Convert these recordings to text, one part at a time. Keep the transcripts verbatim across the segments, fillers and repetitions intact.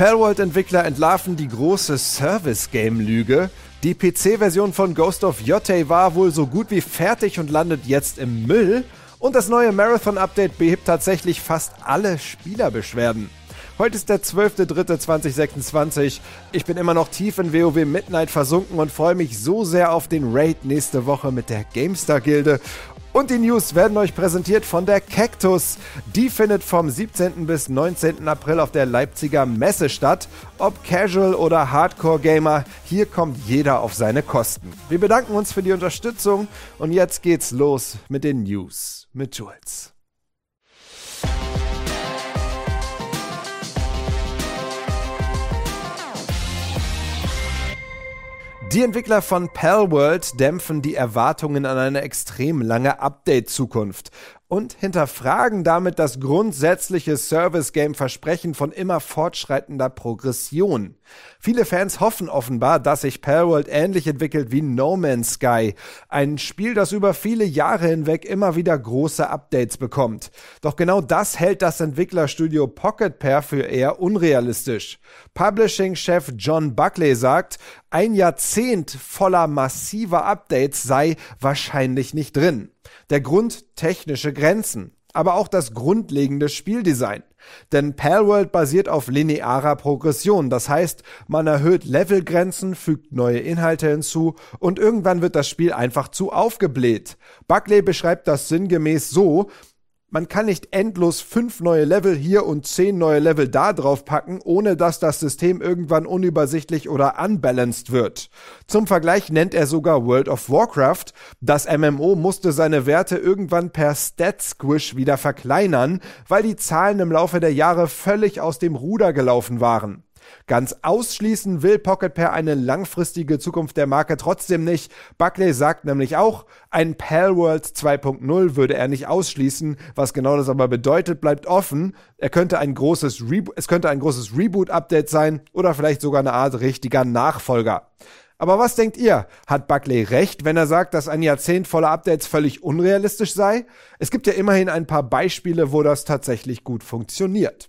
Palworld-Entwickler entlarven die große Service-Game-Lüge. Die P C-Version von Ghost of Yotei war wohl so gut wie fertig und landet jetzt im Müll. Und das neue Marathon-Update behebt tatsächlich fast alle Spielerbeschwerden. Heute ist der zwölfter dritter zweitausendsechsundzwanzig. Ich bin immer noch tief in WoW Midnight versunken und freue mich so sehr auf den Raid nächste Woche mit der GameStar-Gilde. Und die News werden euch präsentiert von der Cactus. Die findet vom siebzehnten bis neunzehnten April auf der Leipziger Messe statt. Ob Casual oder Hardcore-Gamer, hier kommt jeder auf seine Kosten. Wir bedanken uns für die Unterstützung und jetzt geht's los mit den News mit Jules. Die Entwickler von Palworld dämpfen die Erwartungen an eine extrem lange Update-Zukunft und hinterfragen damit das grundsätzliche Service-Game-Versprechen von immer fortschreitender Progression. Viele Fans hoffen offenbar, dass sich Palworld ähnlich entwickelt wie No Man's Sky, ein Spiel, das über viele Jahre hinweg immer wieder große Updates bekommt. Doch genau das hält das Entwicklerstudio Pocket Pair für eher unrealistisch. Publishing-Chef John Buckley sagt, ein Jahrzehnt voller massiver Updates sei wahrscheinlich nicht drin. Der Grund: technische Grenzen, aber auch das grundlegende Spieldesign. Denn Palworld basiert auf linearer Progression, das heißt, man erhöht Levelgrenzen, fügt neue Inhalte hinzu und irgendwann wird das Spiel einfach zu aufgebläht. Buckley beschreibt das sinngemäß so: Man kann nicht endlos fünf neue Level hier und zehn neue Level da drauf packen, ohne dass das System irgendwann unübersichtlich oder unbalanced wird. Zum Vergleich nennt er sogar World of Warcraft. Das M M O musste seine Werte irgendwann per Stat-Squish wieder verkleinern, weil die Zahlen im Laufe der Jahre völlig aus dem Ruder gelaufen waren. Ganz ausschließen will Pocket Pair eine langfristige Zukunft der Marke trotzdem nicht. Buckley sagt nämlich auch, ein Palworld zwei Punkt null würde er nicht ausschließen. Was genau das aber bedeutet, bleibt offen. Er könnte ein großes Rebo- es könnte ein großes Reboot-Update sein oder vielleicht sogar eine Art richtiger Nachfolger. Aber was denkt ihr? Hat Buckley recht, wenn er sagt, dass ein Jahrzehnt voller Updates völlig unrealistisch sei? Es gibt ja immerhin ein paar Beispiele, wo das tatsächlich gut funktioniert.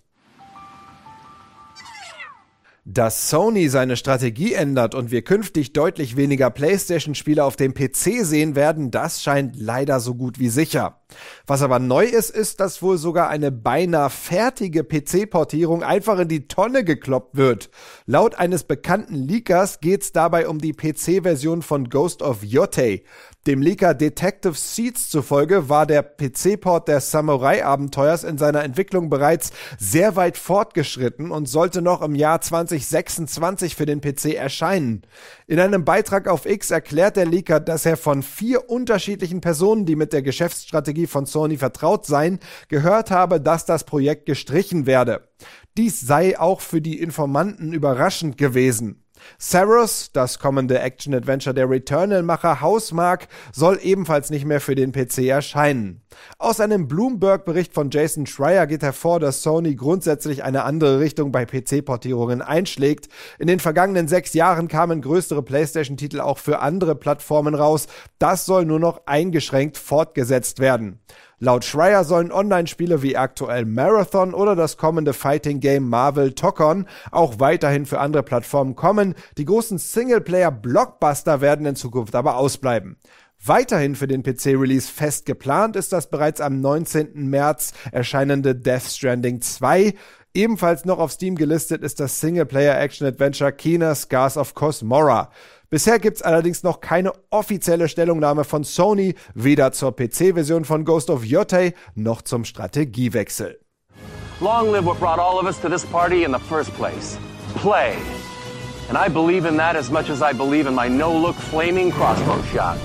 Dass Sony seine Strategie ändert und wir künftig deutlich weniger PlayStation-Spiele auf dem P C sehen werden, das scheint leider so gut wie sicher. Was aber neu ist, ist, dass wohl sogar eine beinahe fertige P C-Portierung einfach in die Tonne gekloppt wird. Laut eines bekannten Leakers geht's dabei um die P C-Version von Ghost of Yotei. Dem Leaker Detective Seeds zufolge war der P C-Port des Samurai-Abenteuers in seiner Entwicklung bereits sehr weit fortgeschritten und sollte noch im Jahr zweitausendsechsundzwanzig für den P C erscheinen. In einem Beitrag auf X erklärt der Leaker, dass er von vier unterschiedlichen Personen, die mit der Geschäftsstrategie von Sony vertraut seien, gehört habe, dass das Projekt gestrichen werde. Dies sei auch für die Informanten überraschend gewesen. Saros, das kommende Action-Adventure der Returnal-Macher Housemarque, soll ebenfalls nicht mehr für den P C erscheinen. Aus einem Bloomberg-Bericht von Jason Schreier geht hervor, dass Sony grundsätzlich eine andere Richtung bei P C-Portierungen einschlägt. In den vergangenen sechs Jahren kamen größere PlayStation-Titel auch für andere Plattformen raus. Das soll nur noch eingeschränkt fortgesetzt werden. Laut Schreier sollen Online-Spiele wie aktuell Marathon oder das kommende Fighting-Game Marvel Tokon auch weiterhin für andere Plattformen kommen. Die großen Singleplayer-Blockbuster werden in Zukunft aber ausbleiben. Weiterhin für den P C-Release fest geplant ist das bereits am neunzehnten März erscheinende Death Stranding zwei. Ebenfalls noch auf Steam gelistet ist das Singleplayer-Action-Adventure Kena Scars of Cosmora. Bisher gibt's allerdings noch keine offizielle Stellungnahme von Sony, weder zur P C-Version von Ghost of Yotei noch zum Strategiewechsel. Long live what brought all of us to this party in the first place. Play. And I believe in that as much as I believe in my no-look flaming crossbow shot.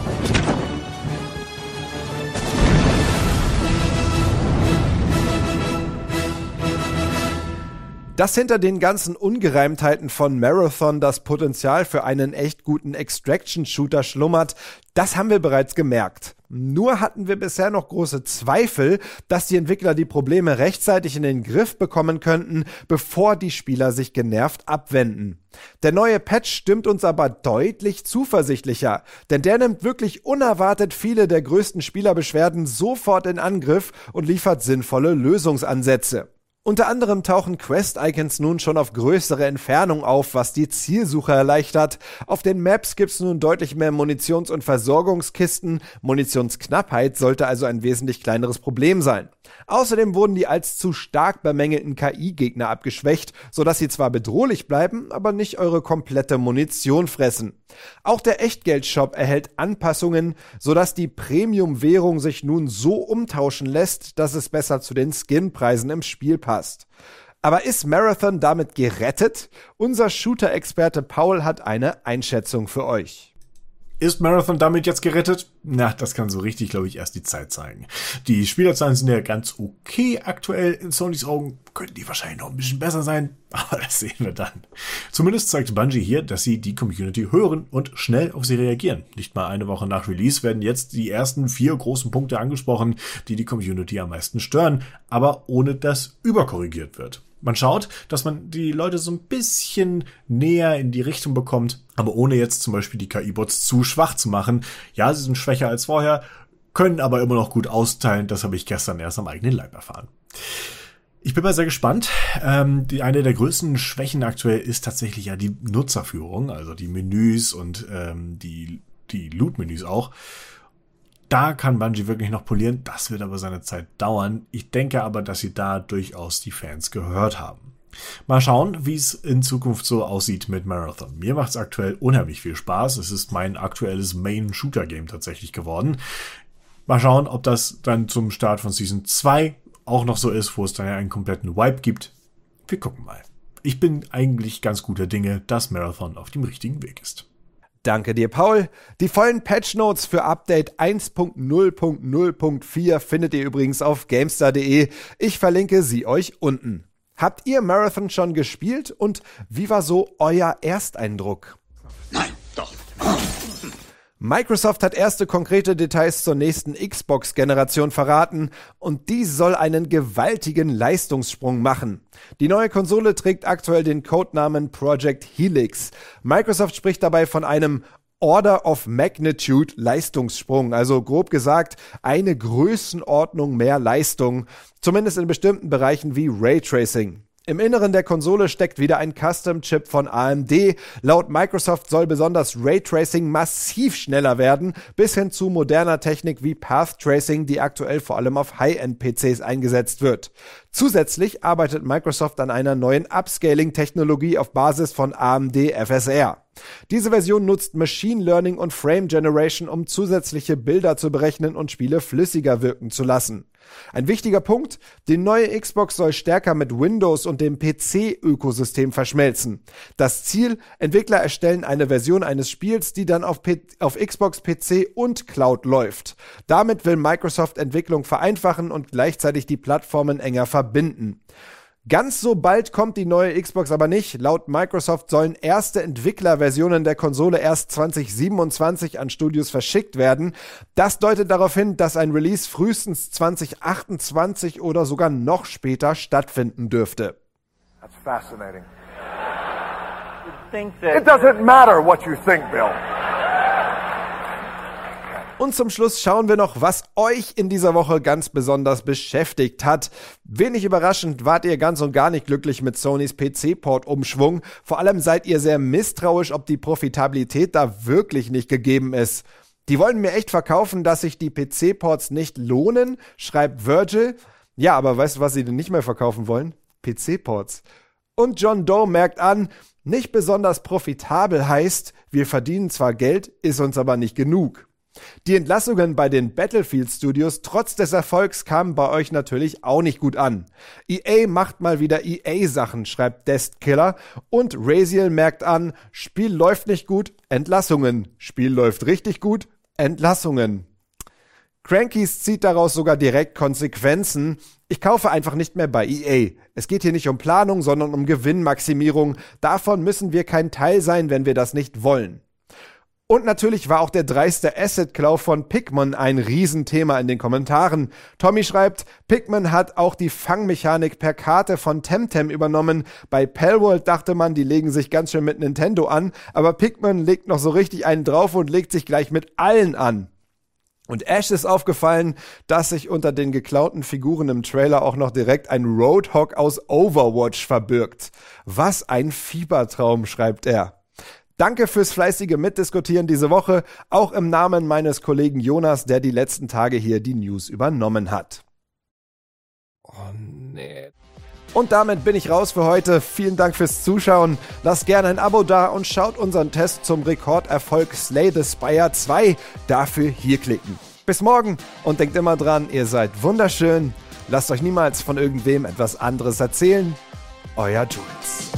Dass hinter den ganzen Ungereimtheiten von Marathon das Potenzial für einen echt guten Extraction-Shooter schlummert, das haben wir bereits gemerkt. Nur hatten wir bisher noch große Zweifel, dass die Entwickler die Probleme rechtzeitig in den Griff bekommen könnten, bevor die Spieler sich genervt abwenden. Der neue Patch stimmt uns aber deutlich zuversichtlicher, denn der nimmt wirklich unerwartet viele der größten Spielerbeschwerden sofort in Angriff und liefert sinnvolle Lösungsansätze. Unter anderem tauchen Quest-Icons nun schon auf größere Entfernung auf, was die Zielsuche erleichtert. Auf den Maps gibt's nun deutlich mehr Munitions- und Versorgungskisten. Munitionsknappheit sollte also ein wesentlich kleineres Problem sein. Außerdem wurden die als zu stark bemängelten K I-Gegner abgeschwächt, sodass sie zwar bedrohlich bleiben, aber nicht eure komplette Munition fressen. Auch der Echtgeldshop erhält Anpassungen, sodass die Premium-Währung sich nun so umtauschen lässt, dass es besser zu den Skinpreisen im Spiel passt. Aber ist Marathon damit gerettet? Unser Shooter-Experte Paul hat eine Einschätzung für euch. Ist Marathon damit jetzt gerettet? Na, das kann so richtig, glaube ich, erst die Zeit zeigen. Die Spielerzahlen sind ja ganz okay aktuell. In Sonys Augen könnten die wahrscheinlich noch ein bisschen besser sein, aber das sehen wir dann. Zumindest zeigt Bungie hier, dass sie die Community hören und schnell auf sie reagieren. Nicht mal eine Woche nach Release werden jetzt die ersten vier großen Punkte angesprochen, die die Community am meisten stören, aber ohne dass überkorrigiert wird. Man schaut, dass man die Leute so ein bisschen näher in die Richtung bekommt, aber ohne jetzt zum Beispiel die K I-Bots zu schwach zu machen. Ja, sie sind schwächer als vorher, können aber immer noch gut austeilen. Das habe ich gestern erst am eigenen Leib erfahren. Ich bin mal sehr gespannt. Ähm, die, eine der größten Schwächen aktuell ist tatsächlich ja die Nutzerführung, also die Menüs und ähm, die, die Loot-Menüs auch. Da kann Bungie wirklich noch polieren, das wird aber seine Zeit dauern. Ich denke aber, dass sie da durchaus die Fans gehört haben. Mal schauen, wie es in Zukunft so aussieht mit Marathon. Mir macht es aktuell unheimlich viel Spaß. Es ist mein aktuelles Main-Shooter-Game tatsächlich geworden. Mal schauen, ob das dann zum Start von Season zwei auch noch so ist, wo es dann ja einen kompletten Wipe gibt. Wir gucken mal. Ich bin eigentlich ganz guter Dinge, dass Marathon auf dem richtigen Weg ist. Danke dir, Paul. Die vollen Patchnotes für Update eins Punkt null Punkt null Punkt vier findet ihr übrigens auf GameStar Punkt de. Ich verlinke sie euch unten. Habt ihr Marathon schon gespielt und wie war so euer Ersteindruck? Nein, doch. Microsoft hat erste konkrete Details zur nächsten Xbox-Generation verraten und die soll einen gewaltigen Leistungssprung machen. Die neue Konsole trägt aktuell den Codenamen Project Helix. Microsoft spricht dabei von einem Order of Magnitude Leistungssprung, also grob gesagt eine Größenordnung mehr Leistung, zumindest in bestimmten Bereichen wie Raytracing. Im Inneren der Konsole steckt wieder ein Custom-Chip von A M D. Laut Microsoft soll besonders Raytracing massiv schneller werden, bis hin zu moderner Technik wie Path Tracing, die aktuell vor allem auf High-End-P Cs eingesetzt wird. Zusätzlich arbeitet Microsoft an einer neuen Upscaling-Technologie auf Basis von A M D F S R. Diese Version nutzt Machine Learning und Frame Generation, um zusätzliche Bilder zu berechnen und Spiele flüssiger wirken zu lassen. Ein wichtiger Punkt, die neue Xbox soll stärker mit Windows und dem P C-Ökosystem verschmelzen. Das Ziel, Entwickler erstellen eine Version eines Spiels, die dann auf, P- auf Xbox, P C und Cloud läuft. Damit will Microsoft Entwicklung vereinfachen und gleichzeitig die Plattformen enger verbinden. Ganz so bald kommt die neue Xbox aber nicht. Laut Microsoft sollen erste Entwicklerversionen der Konsole erst zwanzig siebenundzwanzig an Studios verschickt werden. Das deutet darauf hin, dass ein Release frühestens zwanzig achtundzwanzig oder sogar noch später stattfinden dürfte. That's fascinating. It doesn't matter what you think, Bill. Und zum Schluss schauen wir noch, was euch in dieser Woche ganz besonders beschäftigt hat. Wenig überraschend wart ihr ganz und gar nicht glücklich mit Sonys P C-Port-Umschwung. Vor allem seid ihr sehr misstrauisch, ob die Profitabilität da wirklich nicht gegeben ist. Die wollen mir echt verkaufen, dass sich die P C-Ports nicht lohnen, schreibt Virgil. Ja, aber weißt du, was sie denn nicht mehr verkaufen wollen? P C-Ports. Und John Doe merkt an, nicht besonders profitabel heißt, wir verdienen zwar Geld, ist uns aber nicht genug. Die Entlassungen bei den Battlefield Studios trotz des Erfolgs kamen bei euch natürlich auch nicht gut an. E A macht mal wieder E A-Sachen, schreibt Destkiller. Und Raziel merkt an, Spiel läuft nicht gut, Entlassungen. Spiel läuft richtig gut, Entlassungen. Crankies zieht daraus sogar direkt Konsequenzen. Ich kaufe einfach nicht mehr bei E A. Es geht hier nicht um Planung, sondern um Gewinnmaximierung. Davon müssen wir kein Teil sein, wenn wir das nicht wollen. Und natürlich war auch der dreiste Asset-Klau von Pikmin ein Riesenthema in den Kommentaren. Tommy schreibt, Pikmin hat auch die Fangmechanik per Karte von Temtem übernommen. Bei Palworld dachte man, die legen sich ganz schön mit Nintendo an, aber Pikmin legt noch so richtig einen drauf und legt sich gleich mit allen an. Und Ash ist aufgefallen, dass sich unter den geklauten Figuren im Trailer auch noch direkt ein Roadhog aus Overwatch verbirgt. Was ein Fiebertraum, schreibt er. Danke fürs fleißige Mitdiskutieren diese Woche, auch im Namen meines Kollegen Jonas, der die letzten Tage hier die News übernommen hat. Oh nee. Und damit bin ich raus für heute. Vielen Dank fürs Zuschauen. Lasst gerne ein Abo da und schaut unseren Test zum Rekorderfolg Slay the Spire zwei. Dafür hier klicken. Bis morgen und denkt immer dran, ihr seid wunderschön. Lasst euch niemals von irgendwem etwas anderes erzählen. Euer Jules.